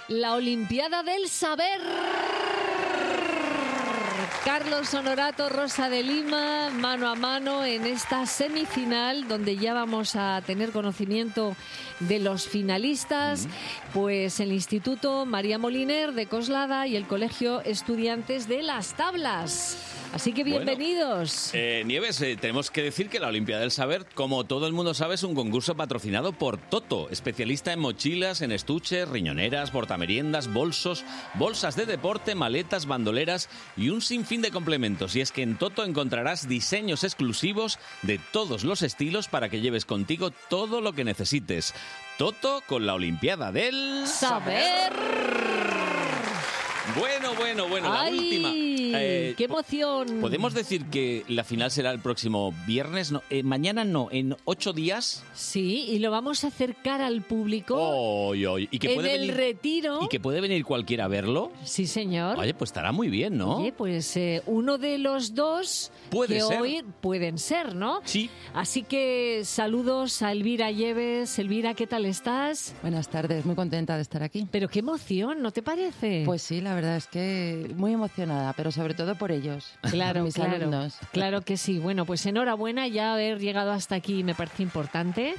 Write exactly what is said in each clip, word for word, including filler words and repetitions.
la Olimpiada del Saber. Carlos Honorato, Rosa de Lima, mano a mano en esta semifinal donde ya vamos a tener conocimiento de los finalistas, uh-huh. pues el Instituto María Moliner de Coslada y el Colegio Estudiantes de Las Tablas. Así que bienvenidos. Bueno, eh, Nieves, eh, tenemos que decir que la Olimpiada del Saber, como todo el mundo sabe, es un concurso patrocinado por Toto, especialista en mochilas, en estuches, riñoneras, portameriendas, bolsos, bolsas de deporte, maletas, bandoleras y un sinfín de complementos. Y es que en Toto encontrarás diseños exclusivos de todos los estilos para que lleves contigo todo lo que necesites. Toto con la Olimpiada del Saber. Bueno, bueno, bueno, la ¡Ay! última. Eh, ¡Qué emoción! ¿Podemos decir que la final será el próximo viernes? No, eh, mañana no, en ocho días. Sí, y lo vamos a acercar al público Oh, oh, ¿Y que en puede el venir, retiro. ¿Y que puede venir cualquiera a verlo? Sí, señor. Oye, pues estará muy bien, ¿no? Oye, pues eh, uno de los dos Puede que ser. hoy pueden ser, ¿no? Sí. Así que saludos a Elvira Lleves. Elvira, ¿qué tal estás? Buenas tardes, muy contenta de estar aquí. Pero qué emoción, ¿no te parece? Pues sí, la verdad es que muy emocionada, pero sobre todo por ellos, claro, por mis claro, alumnos. Claro que sí. Bueno, pues enhorabuena ya haber llegado hasta aquí, me parece importante.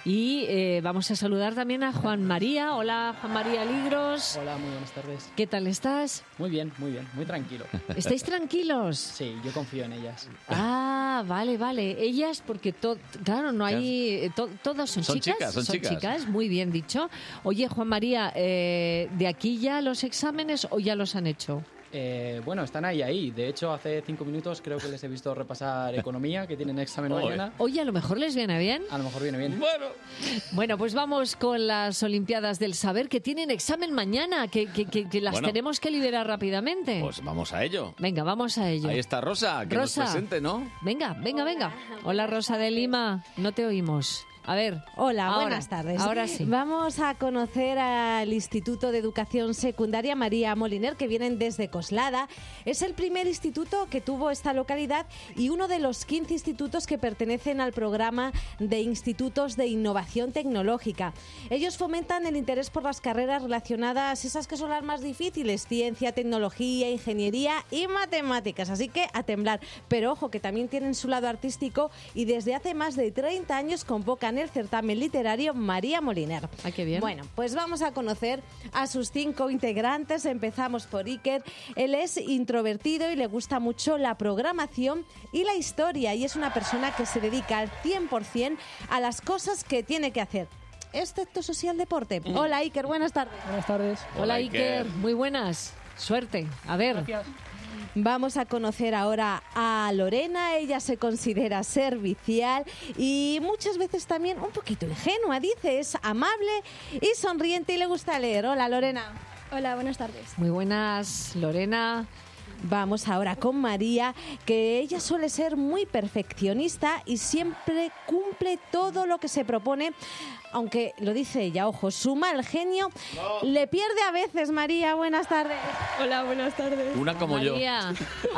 Y eh, vamos a saludar también a Juan María. Hola, Juan María Ligros. Hola, muy buenas tardes. ¿Qué tal estás? Muy bien, muy bien, muy tranquilo. ¿Estáis tranquilos? Sí, yo confío en ellas. Ah, vale, vale. Ellas, porque to- claro, no hay... To- todos son, Son chicas. chicas, son chicas. Muy bien dicho. Oye, Juan María, eh, ¿de aquí ya los exámenes o ya los han hecho? Eh, bueno, están ahí, ahí. De hecho, hace cinco minutos creo que les he visto repasar economía, que tienen examen Oye. mañana. Oye, a lo mejor les viene bien. A lo mejor viene bien. Bueno. Bueno, pues vamos con las Olimpiadas del Saber, que tienen examen mañana, que, que, que, que las Bueno. tenemos que liberar rápidamente. Pues vamos a ello. Venga, vamos a ello. Ahí está Rosa, que Rosa. nos presente, ¿no? Venga, venga, venga. Hola, Rosa de Lima. No te oímos. A ver. Hola, ahora, buenas tardes. Ahora sí. Vamos a conocer al Instituto de Educación Secundaria María Moliner, que vienen desde Coslada. Es el primer instituto que tuvo esta localidad y uno de los quince institutos que pertenecen al programa de Institutos de Innovación Tecnológica. Ellos fomentan el interés por las carreras relacionadas, esas que son las más difíciles, ciencia, tecnología, ingeniería y matemáticas. Así que a temblar. Pero ojo, que también tienen su lado artístico y desde hace más de treinta años convocan el certamen literario María Moliner. Ah, qué bien. Bueno, pues vamos a conocer a sus cinco integrantes. Empezamos por Iker. Él es introvertido y le gusta mucho la programación y la historia, y es una persona que se dedica al cien por ciento a las cosas que tiene que hacer, excepto social deporte. Mm. Hola, Iker, buenas tardes. Buenas tardes. Hola, Hola, Iker. Iker. Muy buenas. Suerte. A ver. Gracias. Vamos a conocer ahora a Lorena. Ella se considera servicial y muchas veces también un poquito ingenua. Dice, es amable y sonriente y le gusta leer. Hola, Lorena. Hola, buenas tardes. Muy buenas, Lorena. Vamos ahora con María, que ella suele ser muy perfeccionista y siempre cumple todo lo que se propone, aunque lo dice ella, ojo, su mal genio le pierde a veces. María, buenas tardes. Hola, buenas tardes. Una como María.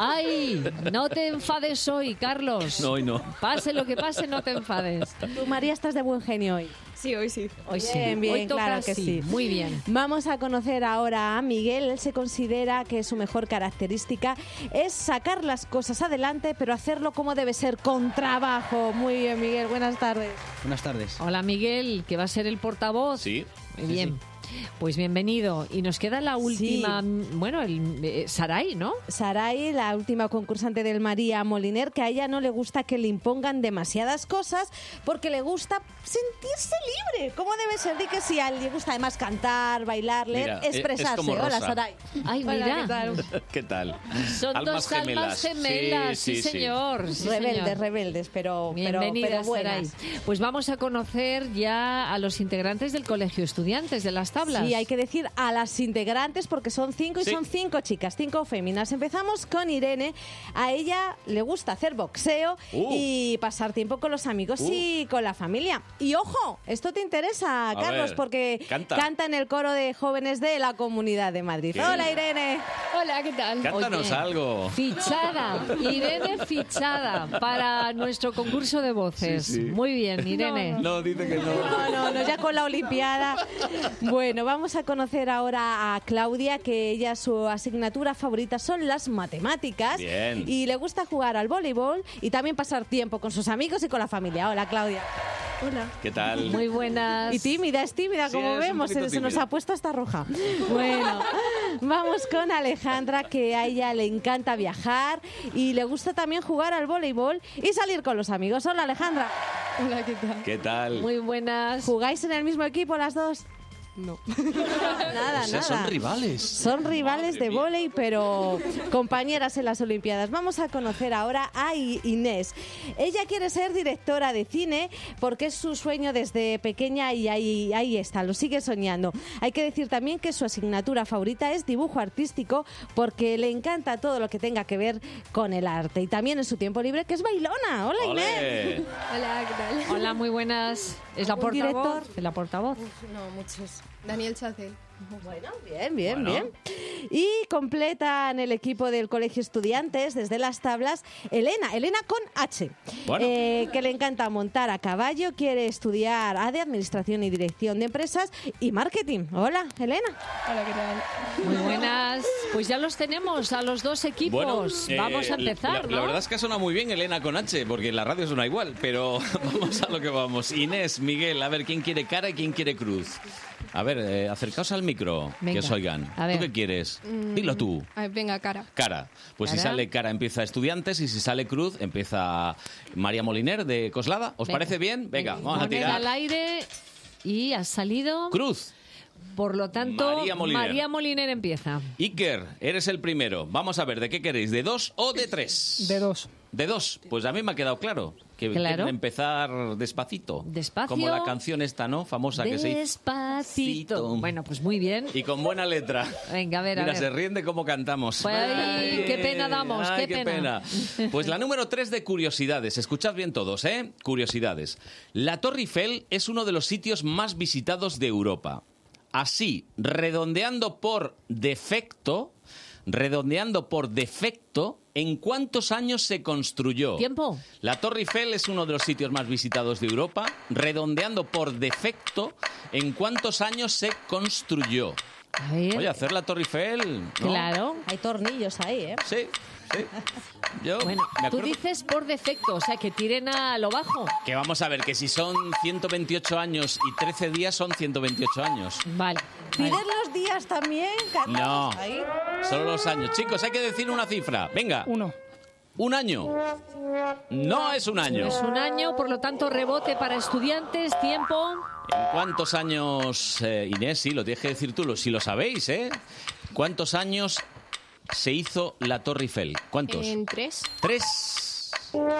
Ay, no te enfades hoy, Carlos. yo. No, hoy no. Pase lo que pase, no te enfades. Tú, María, estás de buen genio hoy. Sí, hoy sí. Hoy sí. Bien, bien, Hoy toca claro que sí. sí. Muy bien. Vamos a conocer ahora a Miguel. Él se considera que su mejor característica es sacar las cosas adelante, pero hacerlo como debe ser, con trabajo. Muy bien, Miguel, buenas tardes. Buenas tardes. Hola, Miguel, que va a ser el portavoz. Sí. Muy Sí, bien. Pues bienvenido. Y nos queda la última, bueno, el eh, Saray, ¿no? Saray, la última concursante del María Moliner, que a ella no le gusta que le impongan demasiadas cosas porque le gusta sentirse libre, como debe ser. Di que sí, a él le gusta además cantar, bailar, leer, Mira, es- es expresarse. como Hola, Rosa. Saray. Ay, Hola, mira. ¿qué tal? ¿Qué tal? Son Almas dos almas gemelas, sí, Sí, sí, sí. señor. sí, rebeldes, señor. rebeldes, pero, pero, Bienvenida, pero Saray. buenas. Pues vamos a conocer ya a los integrantes del Colegio Estudiantes de Las Tablas. Sí, hay que decir a las integrantes porque son cinco y Sí. son cinco chicas, cinco féminas. Empezamos con Irene. A ella le gusta hacer boxeo Uh. y pasar tiempo con los amigos Uh. y con la familia. Y ojo, esto te interesa, A Carlos, ver, porque canta. en el coro de jóvenes de la Comunidad de Madrid. ¿Qué? Hola, Irene. Hola, ¿qué tal? Cántanos Oye, algo. Fichada, Irene fichada para nuestro concurso de voces. Sí, sí. Muy bien, Irene. No, dice que no. No, no, no, ya con la Olimpiada. Bueno. Bueno, vamos a conocer ahora a Claudia, que ella su asignatura favorita son las matemáticas. Bien. Y le gusta jugar al voleibol y también pasar tiempo con sus amigos y con la familia. Hola, Claudia. Hola. ¿Qué tal? Muy buenas. Y tímida, es tímida, Sí, como es un vemos, poquito se, se nos tímida. ha puesto hasta roja. Bueno, vamos con Alejandra, que a ella le encanta viajar y le gusta también jugar al voleibol y salir con los amigos. Hola, Alejandra. Hola, ¿qué tal? ¿Qué tal? Muy buenas. ¿Jugáis en el mismo equipo las dos? No. Nada, O sea, nada. son rivales. Son rivales de vóley, pero compañeras en las Olimpiadas. Vamos a conocer ahora a I- Inés. Ella quiere ser directora de cine porque es su sueño desde pequeña y ahí, ahí está, lo sigue soñando. Hay que decir también que su asignatura favorita es dibujo artístico porque le encanta todo lo que tenga que ver con el arte. Y también en su tiempo libre, que es bailona. Hola, Inés. ¡Ole! Hola, ¿qué tal? Hola, muy buenas. ¿Es la ¿Un portavoz? director? ¿Es la portavoz? No, muchos. Daniel Chacel. Bueno, bien, bien, Bueno. bien. Y completan el equipo del Colegio Estudiantes desde las tablas Elena, Elena con H, Bueno. eh, que le encanta montar a caballo, quiere estudiar A D E, Administración y Dirección de Empresas y Marketing. Hola, Elena. Hola, ¿qué tal? Muy buenas. Pues ya los tenemos a los dos equipos. Bueno, eh, Vamos a empezar, la, ¿no? la verdad es que suena muy bien Elena con H, porque en la radio suena igual, pero vamos a lo que vamos. Inés, Miguel, a ver, ¿quién quiere cara y quién quiere cruz? A ver, eh, acercaos al micro, Venga, que os oigan. a ver. ¿Tú qué quieres? Dilo tú. A ver, venga, cara. Cara. Pues si Cara. sale cara empieza Estudiantes y si sale cruz empieza María Moliner de Coslada. ¿Os Venga. parece bien? Venga, vamos a Moneda tirar. al aire y has salido. Cruz. Por lo tanto, María Moliner. María Moliner empieza. Iker, eres el primero. Vamos a ver, ¿de qué queréis? ¿De dos o de tres? De dos. De dos. Pues a mí me ha quedado claro. Que Claro. quieren empezar despacito. Despacio. Como la canción esta, ¿no? Famosa que se hizo. Despacito. Bueno, pues muy bien. Y con buena letra. Venga, a ver, a Mira, ver. se ríen de cómo cantamos. Pues, ay, qué pena damos, Ay, qué pena. Pues la número tres de curiosidades. Escuchad bien todos, ¿eh? Curiosidades. La Torre Eiffel es uno de los sitios más visitados de Europa. Así, redondeando por defecto, redondeando por defecto, ¿en cuántos años se construyó? ¿Tiempo? La Torre Eiffel es uno de los sitios más visitados de Europa. Redondeando por defecto, ¿en cuántos años se construyó? A ver. Oye, hacer la Torre Eiffel, ¿no? Claro. Hay tornillos ahí, ¿eh? Sí, sí. Yo Bueno, me tú acuerdo dices por defecto, o sea, que tiren a lo bajo. que vamos a ver que si son ciento veintiocho años y trece días son ciento veintiocho años. Vale. ¿Piden los días también, Carlos? No, Ahí. solo los años. Chicos, hay que decir una cifra. Venga. Uno. Un año. No es un año. Es un año, por lo tanto, rebote para estudiantes, tiempo. ¿En cuántos años, eh, Inés? Sí, lo tienes que decir tú, lo- si lo sabéis, ¿eh? ¿Cuántos años se hizo la Torre Eiffel? ¿Cuántos? En tres. Tres.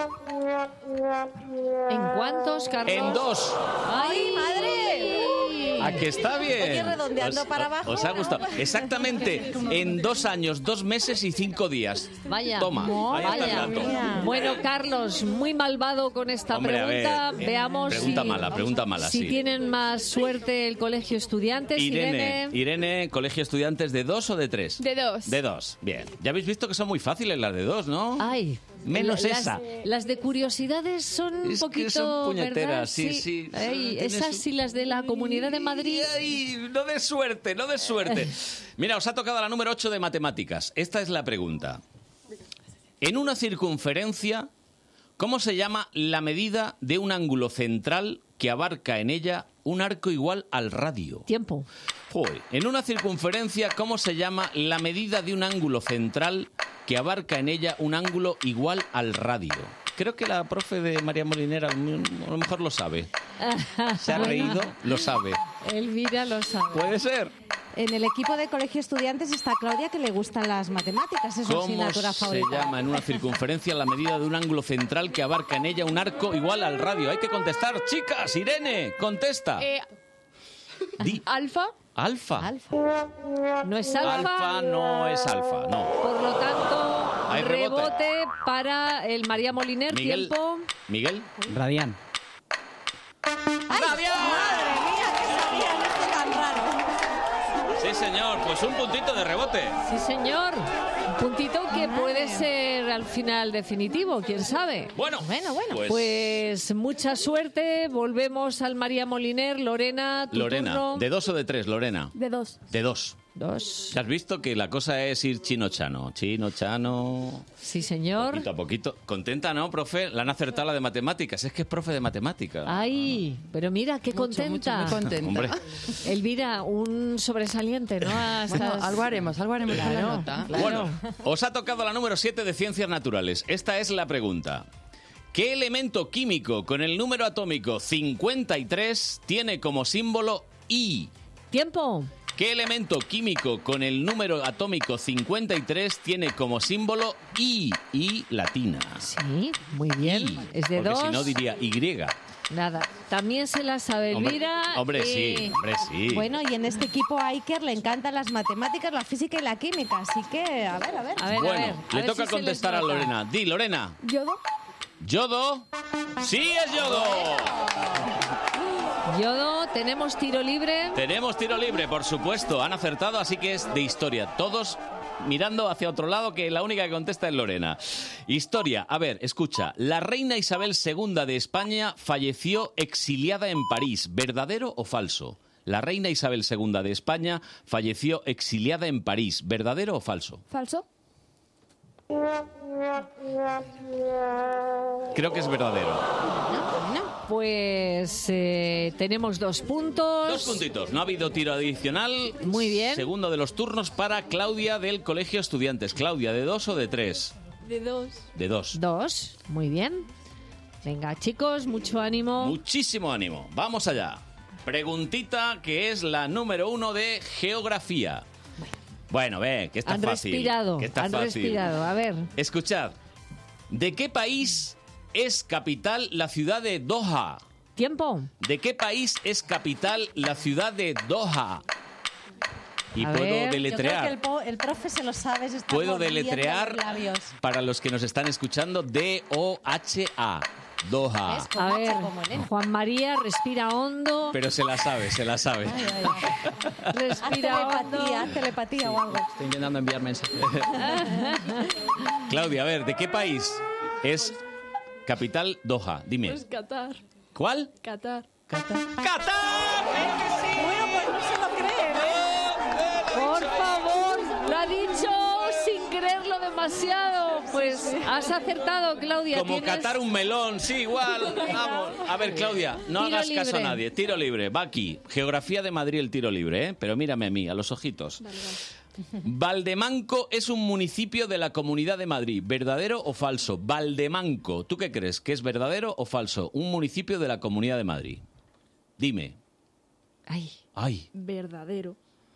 ¿En cuántos, Carlos? En dos. ¡Ay, madre! ¿A que está bien? Oye, redondeando Os- para abajo. Os ha gustado. Exactamente. En dos años, dos meses y cinco días. Vaya. Toma, ahí está Vaya. el dato. Bueno, Carlos, muy malvado con esta Hombre, a pregunta. ver. Veamos Pregunta si, mala, pregunta mala, si sí. tienen más suerte el colegio estudiantes. Irene, Irene. Irene, colegio estudiantes, ¿de dos o de tres? De dos. De dos, bien. Ya habéis visto que son muy fáciles las de dos, ¿no? Ay. Menos las, esa. Las de curiosidades son un Es que poquito. son puñeteras, ¿verdad? sí, sí. Ay, Tienes esas un- y las de la Comunidad de Madrid. Ay, no de suerte, no de suerte. Mira, os ha tocado la número ocho de matemáticas. Esta es la pregunta. En una circunferencia, ¿cómo se llama la medida de un ángulo central que abarca en ella un arco igual al radio? Tiempo. Joder. En una circunferencia, ¿cómo se llama la medida de un ángulo central que abarca en ella un ángulo igual al radio? Creo que la profe de María Molinera a lo mejor lo sabe. Se ha reído, lo sabe. Elvira lo sabe. Puede ser. En el equipo de Colegio Estudiantes está Claudia, que le gustan las matemáticas, es su ¿Cómo asignatura se favorita. llama en una circunferencia la medida de un ángulo central que abarca en ella un arco igual al radio? Hay que contestar, chicas. Irene, contesta. Eh, Di. alfa. Alfa. Alfa. No es alfa. Alfa no es alfa, no. Por lo tanto, Hay rebote. rebote para el María Moliner. Miguel. Tiempo. Miguel. Radián. ¡Ay, madre mía, que sabían esto tan raro! Sí, señor. Pues un puntito de rebote. Sí, señor. Un puntito que puede ser al final definitivo, quién sabe. Bueno, Bueno, bueno. pues, Pues mucha suerte. Volvemos al María Moliner. Lorena, tu Lorena, turno. ¿de dos o de tres, Lorena? De dos. De dos. Dos. ¿Has visto que la cosa es ir chino-chano? Chino-chano... Sí, señor. Poquito a poquito. ¿Contenta, no, profe? La han acertado la de matemáticas. Es que es profe de matemáticas. Ay, pero mira, qué Mucho, contenta. mucho, muy contenta. Hombre, Elvira, un sobresaliente, ¿no? Hasta- Bueno, algo haremos, algo haremos con la Claro, nota. claro. bueno, os ha tocado la número siete de Ciencias Naturales. Esta es la pregunta. ¿Qué elemento químico con el número atómico cincuenta y tres tiene como símbolo I? Tiempo. ¿Qué elemento químico con el número atómico cincuenta y tres tiene como símbolo I? I latina. Sí, muy bien. I, Es de porque dos. si no diría Y. Nada. También se la sabe Hombre, Elvira. hombre, y- sí, hombre, sí. Bueno, y en este equipo a Iker le encantan las matemáticas, la física y la química, así que, a ver, a ver. A ver, a Bueno, ver. a le ver toca si se les contestar a nota. Lorena. Di, Lorena. ¿Yodo? ¿Yodo? ¡Sí es yodo! Yodo, tenemos tiro libre. Tenemos tiro libre, por supuesto. Han acertado, así que es de historia. Todos mirando hacia otro lado, que la única que contesta es Lorena. Historia. A ver, escucha. La reina Isabel segunda de España falleció exiliada en París. ¿Verdadero o falso? La reina Isabel segunda de España falleció exiliada en París. ¿Verdadero o falso? ¿Falso? Creo que es verdadero. Pues eh, tenemos dos puntos. Dos puntitos. No ha habido tiro adicional. Muy bien. Segundo de los turnos para Claudia del Colegio Estudiantes. Claudia, ¿de dos o de tres? De dos. De dos. Dos. Muy bien. Venga, chicos, mucho ánimo. Muchísimo ánimo. Vamos allá. Preguntita que es la número uno de geografía. Bueno, ve, que está han fácil. respirado. Que está han fácil. respirado. A ver. Escuchad. ¿De qué país es capital la ciudad de Doha? Tiempo. ¿De qué país es capital la ciudad de Doha? Y A puedo ver. deletrear. Yo creo que el, po- el profe se lo sabe. se está Puedo mordiendo deletrear los labios. para los que nos están escuchando D O H A. Doha. ¿Ves? A Como ver, Nacho, como Elena. Juan María, respira hondo. Pero se la sabe, se la sabe. Ay, ay, ay. Haz Respira telepatía, hondo. haz telepatía o algo. Estoy intentando enviar mensajes. Claudia, a ver, ¿de qué país es capital Doha? Dime. Pues Qatar. ¿Cuál? Qatar. ¡Qatar! Bueno, pues no se lo creen, ¿eh? Por favor, lo ha dicho sin creerlo demasiado. Pues has acertado, Claudia. Como tienes- catar un melón, sí, igual. Vamos. A ver, Claudia, no Tiro hagas caso a libre. nadie. Tiro libre, va aquí. Geografía de Madrid, el tiro libre, ¿eh? Pero mírame a mí, a los ojitos. Valdemanco es un municipio de la Comunidad de Madrid. ¿Verdadero o falso? Valdemanco. ¿Tú qué crees? ¿Que es verdadero o falso? Un municipio de la Comunidad de Madrid. Dime. Ay, Ay. Verdadero.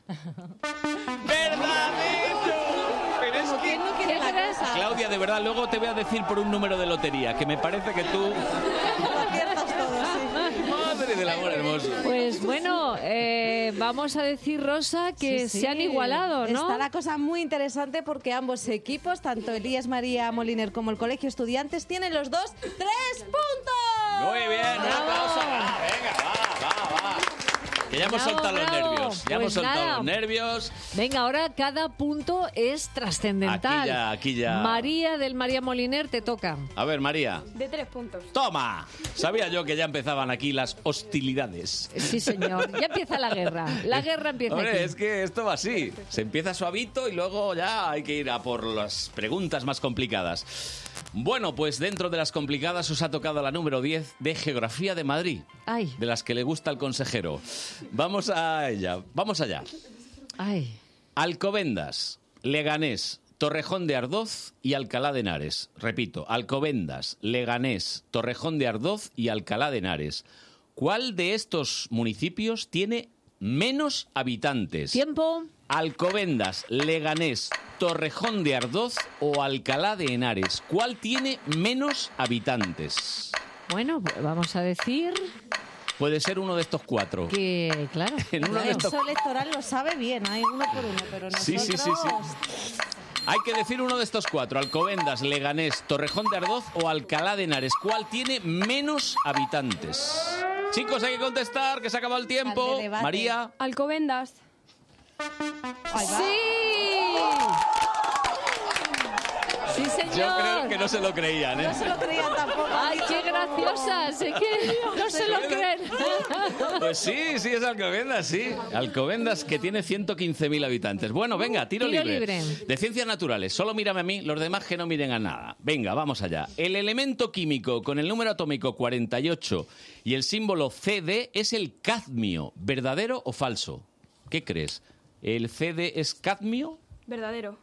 ¡Verdadero! Pero es que... No quiere la crees? cosa. Claudia, de verdad, luego te voy a decir por un número de lotería, que me parece que tú... Lo aciertas todo, sí. Madre del amor hermoso. pues bueno, eh, vamos a decir, Rosa, que Sí, se han sí. igualado, ¿no? Está la cosa muy interesante porque ambos equipos, tanto Elías María Moliner como el Colegio Estudiantes, tienen los dos tres puntos. Muy bien, un Bravo. aplauso. Ah, venga, va, va, va. Que ya hemos Bravo, soltado los bravo. nervios. Ya Pues hemos soltado nada. los nervios. Venga, ahora cada punto es trascendental. Aquí ya, aquí ya. María del María Moliner, te toca. A ver, María. De tres puntos. ¡Toma! Sabía yo que ya empezaban aquí las hostilidades. Sí, señor. Ya empieza la guerra. La guerra empieza Hombre, aquí. es que esto va así. Se empieza suavito y luego ya hay que ir a por las preguntas más complicadas. Bueno, pues dentro de las complicadas os ha tocado la número diez de Geografía de Madrid. Ay, De las que le gusta al consejero. Vamos a ella. Vamos allá. ay. Alcobendas, Leganés, Torrejón de Ardoz y Alcalá de Henares. Repito, Alcobendas, Leganés, Torrejón de Ardoz y Alcalá de Henares. ¿Cuál de estos municipios tiene menos habitantes? Tiempo. Alcobendas, Leganés, Torrejón de Ardoz o Alcalá de Henares. ¿Cuál tiene menos habitantes? Bueno, pues vamos a decir Puede ser uno de estos cuatro. que, claro. En uno de El estos... censo electoral lo sabe bien, hay uno por uno, pero nosotros... Sí, sí, sí, sí. Hay que decir uno de estos cuatro. Alcobendas, Leganés, Torrejón de Ardoz o Alcalá de Henares. ¿Cuál tiene menos habitantes? Chicos, hay que contestar, que se ha acabado el tiempo. Al de debate. María. Alcobendas. ¡Sí! ¡Sí, señor! Yo creo que no se lo creían, ¿eh? No se lo creían tampoco. ¡Ay, qué graciosas! Es que no se lo creen. Pues sí, sí, es Alcobendas, sí. Alcobendas, que tiene ciento quince mil habitantes. Bueno, venga, tiro, Tiro libre. libre. De ciencias naturales, solo mírame a mí, los demás que no miren a nada. Venga, vamos allá. El elemento químico con el número atómico cuarenta y ocho y el símbolo C D es el cadmio. ¿Verdadero o falso? ¿Qué crees? ¿El C D es cadmio? Verdadero.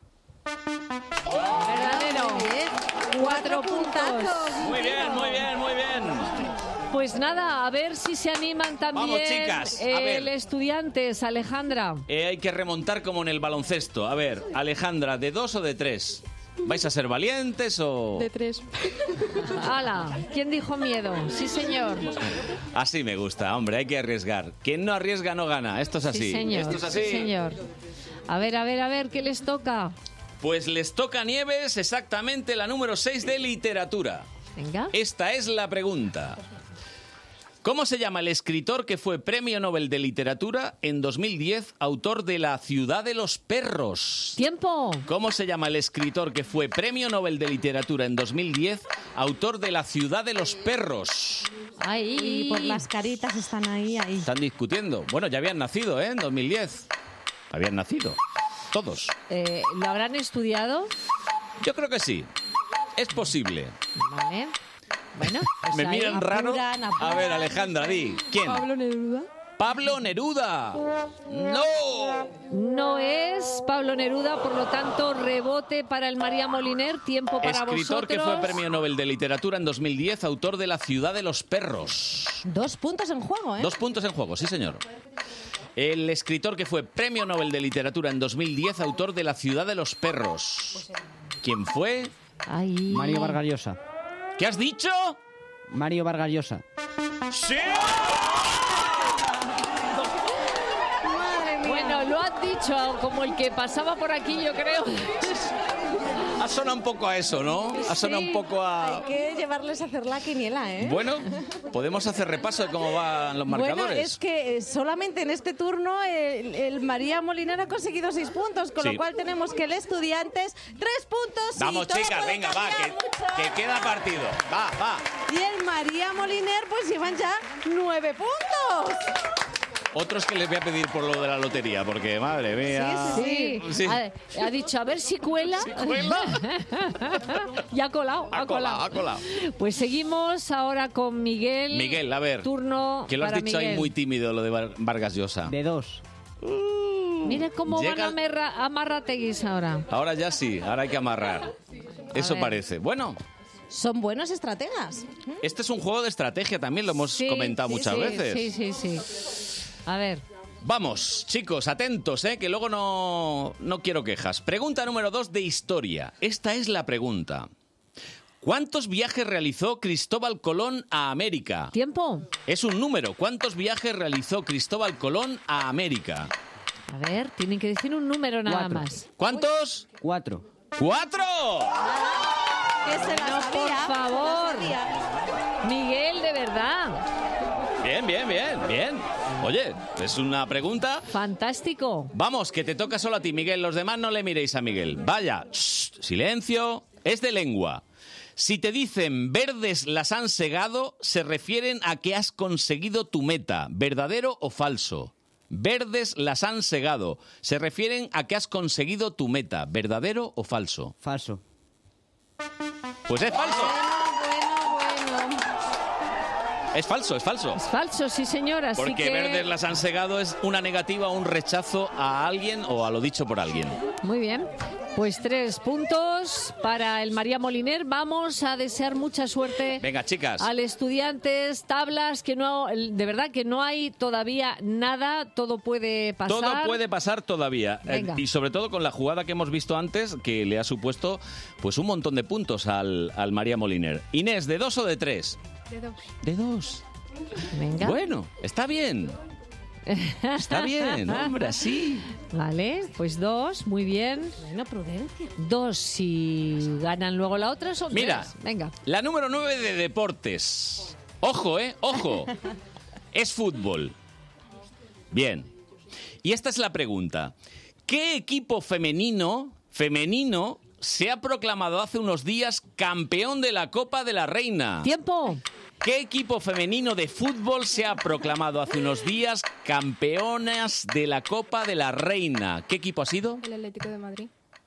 Verdadero. Cuatro puntazos. Muy bien, muy bien, muy bien. Pues nada, a ver si se animan también Vamos, chicas, a el ver. estudiantes, Alejandra. Eh, hay que remontar como en el baloncesto. A ver, Alejandra, ¿de dos o de tres? ¿Vais a ser valientes o...? De tres. ¡Hala! ¿Quién dijo miedo? Sí, señor. Así me gusta, hombre, hay que arriesgar. Quien no arriesga no gana. Esto es así. Sí, señor. Esto es así. Sí, señor. A ver, a ver, a ver, ¿qué les toca? Pues les toca a Nieves exactamente la número seis de literatura. Venga. Esta es la pregunta. ¿Cómo se llama el escritor que fue Premio Nobel de Literatura en dos mil diez, autor de La ciudad de los perros? ¡Tiempo! ¿Cómo se llama el escritor que fue Premio Nobel de Literatura en dos mil diez, autor de La ciudad de los perros? Ahí. Y por las caritas están ahí, ahí. Están discutiendo. Bueno, ya habían nacido, ¿eh? En dos mil diez. Habían nacido. Todos. Eh, ¿Lo habrán estudiado? Yo creo que sí. Es posible. Vale. Bueno, pues Me ahí. miran raro. apuran, apuran. A ver, Alejandra, di. ¿Quién? Pablo Neruda. Pablo Neruda. ¡No! No es Pablo Neruda, por lo tanto, rebote para el María Moliner, tiempo para Escritor vosotros. que fue Premio Nobel de Literatura en dos mil diez, autor de La ciudad de los perros. Dos puntos en juego, ¿eh? Dos puntos en juego, sí señor. El escritor que fue Premio Nobel de Literatura en dos mil diez, autor de La ciudad de los perros. ¿Quién fue? Ahí. Mario Vargas Llosa. ¿Qué has dicho? Mario Vargas Llosa. ¡Sí! Bueno, lo has dicho como el que pasaba por aquí, yo creo. Ha sonado un poco a eso, ¿no? Ha sonado Sí. un poco a... Hay que llevarles a hacer la quiniela, ¿eh? Bueno, podemos hacer repaso de cómo van los marcadores. Bueno, es que eh, solamente en este turno el, el María Moliner ha conseguido seis puntos, con Sí. lo cual tenemos que el Estudiantes tres puntos. y Vamos, todo chicas, puede venga, va, cambiar que, mucho. que queda partido. Va, va. Y el María Moliner pues llevan ya nueve puntos. Otros que les voy a pedir por lo de la lotería, porque madre mía. Sí, Sí. Ha, ha dicho, a ver si cuela. Y ha colado, ha, Ha colado, ha colado. Pues seguimos ahora con Miguel. Miguel, a ver. Turno Que lo has para dicho ahí Miguel. muy tímido, lo de Var- Vargas Llosa. De dos. Mira cómo Llega- van a merra- amarrateguis ahora. Ahora ya sí, ahora hay que amarrar. Eso ver. parece. Bueno, Son buenos estrategas. este es un juego de estrategia, también lo hemos Sí, comentado sí, muchas sí, veces. Sí, sí, sí. A ver. Vamos, chicos, atentos, ¿eh? Que luego no, no quiero quejas. Pregunta número dos de historia. Esta es la pregunta. ¿Cuántos viajes realizó Cristóbal Colón a América? ¿Tiempo? Es un número. ¿Cuántos viajes realizó Cristóbal Colón a América? A ver, tienen que decir un número nada Cuatro. más. ¿Cuántos? Cuatro. ¡Cuatro! Que se la No, sabía, por se la favor. sabía. Miguel, de verdad. Bien, bien, bien, bien. Oye, es una pregunta. Fantástico. Vamos, que te toca solo a ti, Miguel. Los demás no le miréis a Miguel. Vaya, shh, silencio. Es de lengua. Si te dicen verdes las han segado, se refieren a que has conseguido tu meta. ¿Verdadero o falso? Verdes las han segado. Se refieren a que has conseguido tu meta. ¿Verdadero o falso? Falso. Pues es falso. Bueno, bueno. Es falso, es falso. Es falso, sí, señora. Así Porque que... verdes las han segado es una negativa o un rechazo a alguien o a lo dicho por alguien. Muy bien. Pues tres puntos para el María Moliner. Vamos a desear mucha suerte Venga, chicas. al Estudiantes, tablas, que no, de verdad que no hay todavía nada, todo puede pasar. Todo puede pasar todavía. Eh, Venga. y sobre todo con la jugada que hemos visto antes, que le ha supuesto pues un montón de puntos al, al María Moliner. Inés, ¿de dos o de tres? De dos. De dos. Venga. Bueno, está bien. Está bien, hombre, sí. Vale, pues dos, muy bien. Bueno, prudencia. Dos, si ganan luego la otra, son Mira, tres. Venga. la número nueve de deportes. Ojo, ¿eh? Ojo. Es fútbol. Bien. Y esta es la pregunta. ¿Qué equipo femenino, femenino se ha proclamado hace unos días campeón de la Copa de la Reina? ¡Tiempo! ¿Qué equipo femenino de fútbol se ha proclamado hace unos días campeonas de la Copa de la Reina? ¿Qué equipo ha sido? El Atlético de Madrid.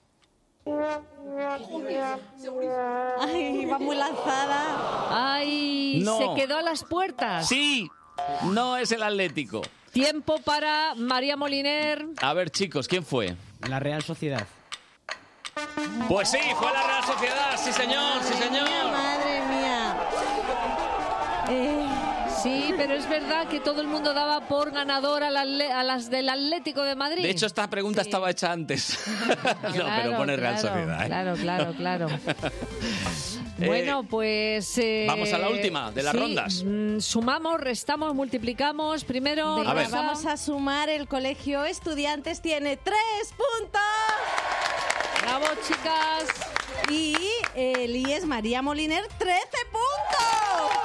Ay, va muy lanzada. ¡Ay! No. Se quedó a las puertas. Sí, no es el Atlético. Tiempo para María Moliner. A ver, chicos, ¿quién fue? La Real Sociedad. Pues sí, fue la Real Sociedad, sí señor, sí señor. Madre mía. Eh, Sí, pero es verdad que todo el mundo daba por ganador a, la, a las del Atlético de Madrid. De hecho, esta pregunta Sí. estaba hecha antes. No, Claro, pero pone Real claro, Sociedad. ¿eh? Claro, claro, claro. Bueno, pues... eh, vamos a la última de las sí, rondas. mm, Sumamos, restamos, multiplicamos. Primero, venga, A ver. Rosa. vamos a sumar. El Colegio Estudiantes tiene tres puntos. Bravo, chicas. Y el I E S María Moliner, trece puntos.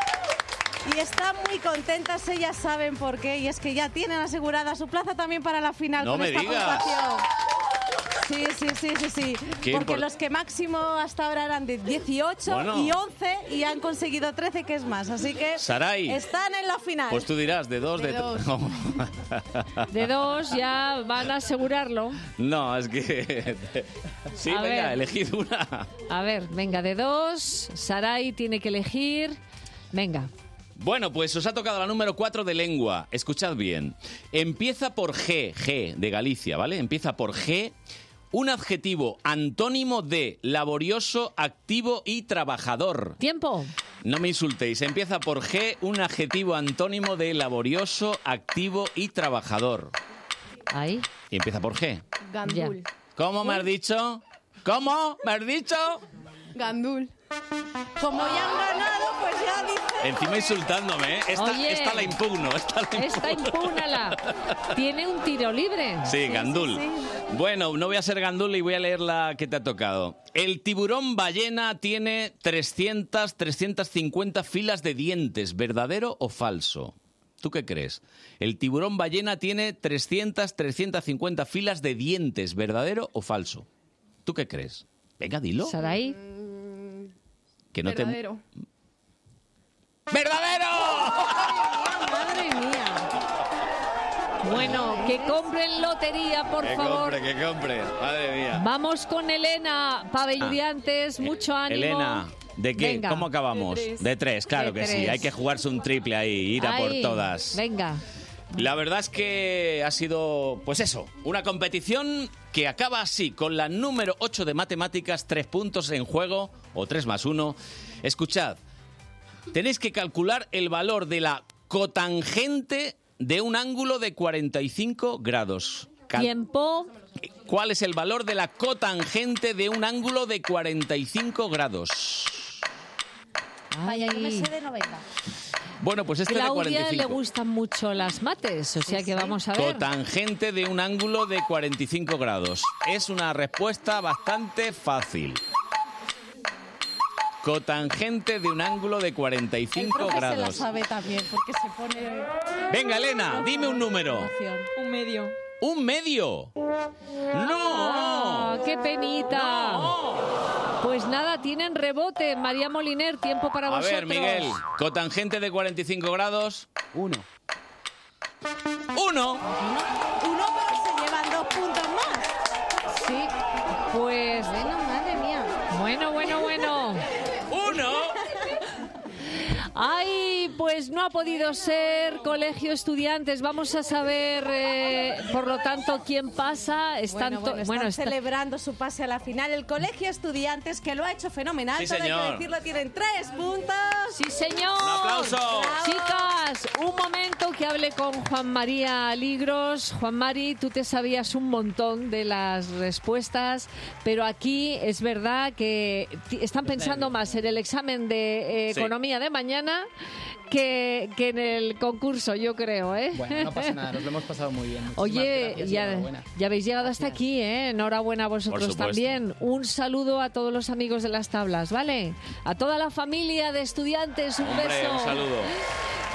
Y están muy contentas, ellas saben por qué. Y es que ya tienen asegurada su plaza también para la final No con me esta digas. puntuación. Sí, sí, sí, sí, sí. Qué Porque impor- los que máximo hasta ahora eran de dieciocho Bueno. y once y han conseguido trece, que es más. Así que Saray. están en la final. Pues tú dirás, de dos, de, De dos. tres. De dos ya van a asegurarlo. No, es que... Sí, A venga, ver. elegid una. A ver, venga, de dos. Saray tiene que elegir. Venga. Bueno, pues os ha tocado la número cuatro de lengua. Escuchad bien. Empieza por G, G de Galicia, ¿vale? Empieza por G, un adjetivo antónimo de laborioso, activo y trabajador. Tiempo. No me insultéis. Empieza por G, un adjetivo antónimo de laborioso, activo y trabajador. Ahí. Y empieza por G. Gandul. ¿Cómo me has dicho? ¿Cómo me has dicho? Gandul. Como ya han ganado, pues ya dicen. Encima insultándome, ¿eh? Esta, Oye. esta la impugno. Esta la Esta impugno. impúgnala. Tiene un tiro libre. Sí, Gandul. sí. Bueno, no voy a ser Gandul y voy a leer la que te ha tocado. El tiburón ballena tiene trescientas, trescientas cincuenta filas de dientes. ¿Verdadero o falso? ¿Tú qué crees? El tiburón ballena tiene trescientas, trescientas cincuenta filas de dientes. ¿Verdadero o falso? ¿Tú qué crees? Venga, dilo. Saray. Que no te... Verdadero. ¡Verdadero! Madre mía. Bueno, que compren lotería, por Que favor. compre, que compre. Madre mía. Vamos con Elena, Pabelludiantes, mucho ánimo. Elena, ¿de qué? Venga. ¿Cómo acabamos? De tres. De tres, claro De que sí. tres. Hay que jugarse un triple ahí, ir a por Ahí, todas. Venga. La verdad es que ha sido, pues eso, una competición que acaba así, con la número ocho de matemáticas, tres puntos en juego, o tres más uno. Escuchad, tenéis que calcular el valor de la cotangente de un ángulo de cuarenta y cinco grados. Cal- Tiempo. ¿Cuál es el valor de la cotangente de un ángulo de cuarenta y cinco grados? Vaya, yo me Ay. sé de noventa. Bueno, pues este de Claudia cuarenta y le cinco. gustan mucho las mates, o sea que vamos a ver. Cotangente de un ángulo de cuarenta y cinco grados. Es una respuesta bastante fácil. Cotangente de un ángulo de cuarenta y El cinco profe se la grados. sabe también, porque se pone... Venga, Elena, dime un número. Un medio. ¿Un medio? ¡No! Ah, ¡Qué penita! ¡No! Pues nada, tienen rebote. María Moliner, tiempo para A vosotros. ver, Miguel, cotangente de cuarenta y cinco grados. Uno. ¡Uno! Uno, pero se llevan dos puntos más. Sí, pues... Bueno, madre mía. Bueno, bueno, bueno. ¡Uno! Ay, pues no ha podido ser. Colegio Estudiantes. Vamos a saber, eh, por lo tanto, quién pasa. Están Bueno, to- bueno, están bueno, está- celebrando su pase a la final. El Colegio Estudiantes, que lo ha hecho fenomenal, Sí, todo hay señor. que decirlo, tienen tres puntos. ¡Sí, señor! ¡Un aplauso! Chicas, un momento que hable con Juan María Ligros. Juan Mari, tú te sabías un montón de las respuestas, pero aquí es verdad que ti- están pensando más en el examen de eh, Sí. economía de mañana que, que en el concurso, yo creo, ¿eh? Bueno, no pasa nada, nos lo hemos pasado muy bien. Muchísimas Oye, gracias y ya, enhorabuena. ya habéis llegado hasta aquí, ¿eh? Enhorabuena a vosotros Por supuesto. también. Un saludo a todos los amigos de las tablas, ¿vale? A toda la familia de estudiantes, un Hombre, beso. un saludo.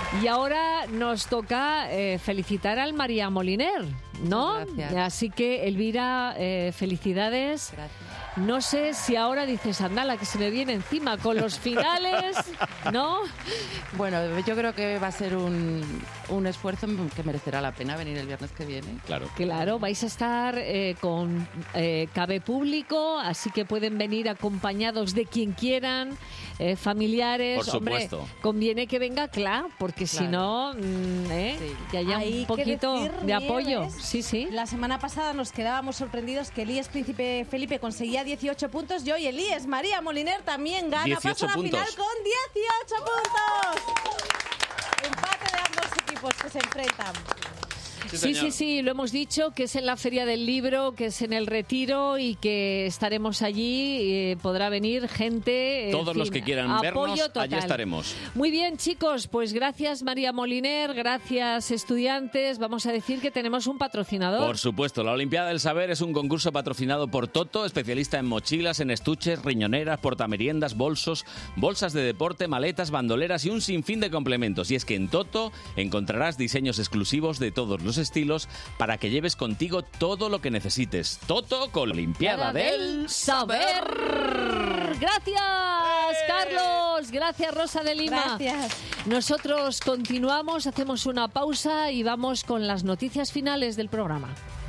Y ahora nos toca eh, felicitar al María Moliner, ¿no? Muchas gracias. Así que, Elvira, eh, felicidades. Gracias. No sé si ahora dices, andala, que se me viene encima con los finales, ¿no? Bueno, yo creo que va a ser un, un esfuerzo que merecerá la pena venir el viernes que viene. Claro. Claro, vais a estar eh, con eh, cabe público, así que pueden venir acompañados de quien quieran, eh, familiares. Por supuesto. Hombre, conviene que venga Cla, porque si no, mm, eh, Sí. que haya Hay un que poquito decir, de apoyo. Nieves, Sí, sí. La semana pasada nos quedábamos sorprendidos que Elías Príncipe Felipe conseguía dieciocho puntos y hoy Elías María Moliner también gana. dieciocho Pasa a la puntos. final con dieciocho puntos. Empate de ambos equipos que se enfrentan. Sí, Sí, señor. sí, sí, lo hemos dicho, que es en la Feria del Libro, que es en el Retiro y que estaremos allí. Eh, podrá venir gente. en Todos los fin, que quieran apoyo vernos, total. allí estaremos. Muy bien, chicos, pues gracias María Moliner, gracias estudiantes. Vamos a decir que tenemos un patrocinador. Por supuesto, la Olimpiada del Saber es un concurso patrocinado por Toto, especialista en mochilas, en estuches, riñoneras, portameriendas, bolsos, bolsas de deporte, maletas, bandoleras y un sinfín de complementos. Y es que en Toto encontrarás diseños exclusivos de todos los estilos para que lleves contigo todo lo que necesites. Toto con la Olimpiada del Saber. Gracias, Carlos. Gracias, Rosa de Lima. Gracias. Nosotros continuamos, hacemos una pausa y vamos con las noticias finales del programa.